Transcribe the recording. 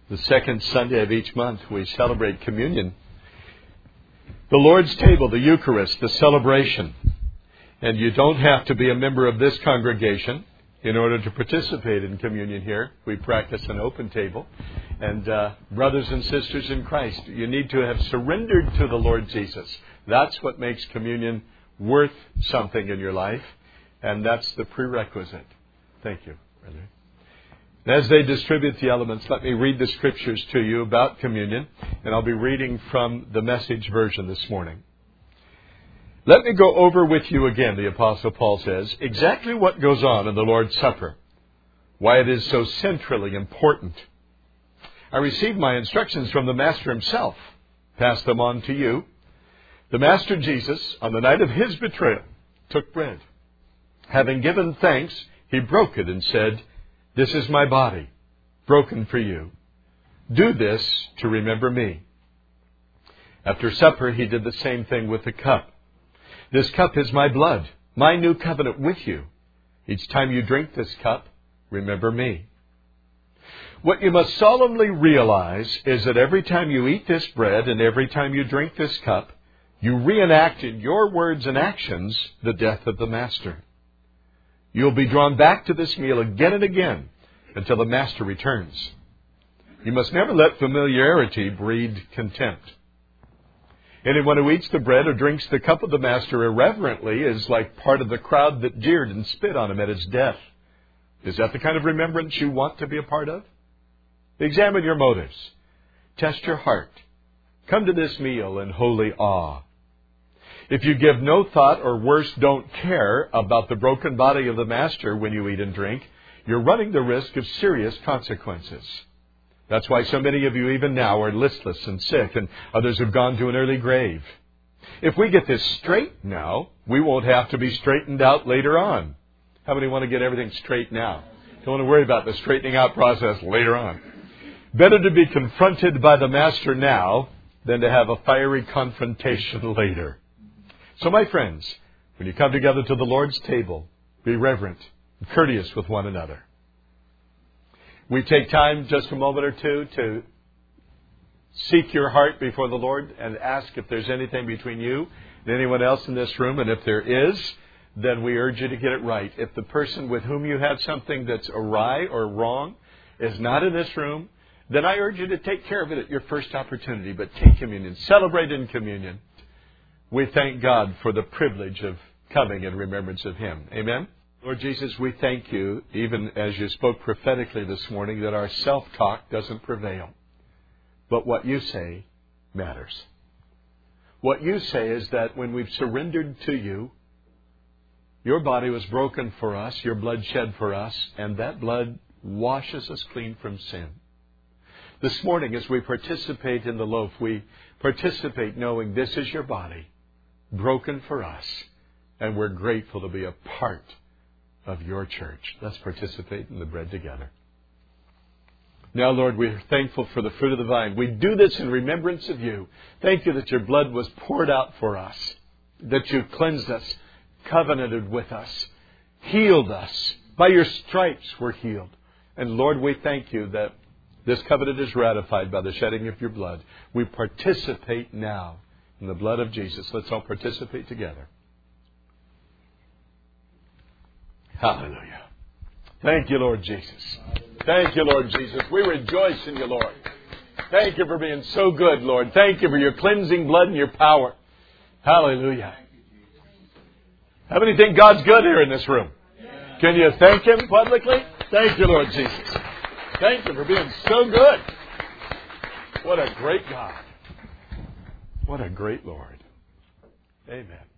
The second Sunday of each month, we celebrate communion. The Lord's table, the Eucharist, the celebration. And you don't have to be a member of this congregation in order to participate in communion here. We practice an open table. And brothers and sisters in Christ, you need to have surrendered to the Lord Jesus. That's what makes communion worth something in your life. And that's the prerequisite. Thank you, brother. As they distribute the elements, let me read the scriptures to you about communion, and I'll be reading from the Message version this morning. Let me go over with you again, the Apostle Paul says, exactly what goes on in the Lord's Supper, why it is so centrally important. I received my instructions from the Master himself, passed them on to you. The Master Jesus, on the night of his betrayal, took bread. Having given thanks, he broke it and said, "This is my body, broken for you. Do this to remember me." After supper, he did the same thing with the cup. "This cup is my blood, my new covenant with you. Each time you drink this cup, remember me." What you must solemnly realize is that every time you eat this bread and every time you drink this cup, you reenact in your words and actions the death of the Master. You'll be drawn back to this meal again and again until the Master returns. You must never let familiarity breed contempt. Anyone who eats the bread or drinks the cup of the Master irreverently is like part of the crowd that jeered and spit on him at his death. Is that the kind of remembrance you want to be a part of? Examine your motives. Test your heart. Come to this meal in holy awe. If you give no thought, or worse, don't care about the broken body of the Master when you eat and drink, you're running the risk of serious consequences. That's why so many of you even now are listless and sick, and others have gone to an early grave. If we get this straight now, we won't have to be straightened out later on. How many want to get everything straight now? Don't want to worry about the straightening out process later on. Better to be confronted by the Master now than to have a fiery confrontation later. So, my friends, when you come together to the Lord's table, be reverent and courteous with one another. We take time, just a moment or two, to seek your heart before the Lord and ask if there's anything between you and anyone else in this room. And if there is, then we urge you to get it right. If the person with whom you have something that's awry or wrong is not in this room, then I urge you to take care of it at your first opportunity. But take communion. Celebrate in communion. We thank God for the privilege of coming in remembrance of Him. Amen? Lord Jesus, we thank you, even as you spoke prophetically this morning, that our self-talk doesn't prevail. But what you say matters. What you say is that when we've surrendered to you, your body was broken for us, your blood shed for us, and that blood washes us clean from sin. This morning, as we participate in the loaf, we participate knowing this is your body, broken for us, and we're grateful to be a part of your church. Let's participate in the bread together. Now, Lord, we're thankful for the fruit of the vine. We do this in remembrance of you. Thank you that your blood was poured out for us, that you cleansed us, covenanted with us, healed us. By your stripes we're healed. And Lord, we thank you that this covenant is ratified by the shedding of your blood. We participate now in the blood of Jesus. Let's all participate together. Hallelujah. Thank you, Lord Jesus. Thank you, Lord Jesus. We rejoice in you, Lord. Thank you for being so good, Lord. Thank you for your cleansing blood and your power. Hallelujah. How many think God's good here in this room? Can you thank Him publicly? Thank you, Lord Jesus. Thank you for being so good. What a great God. What a great Lord. Amen.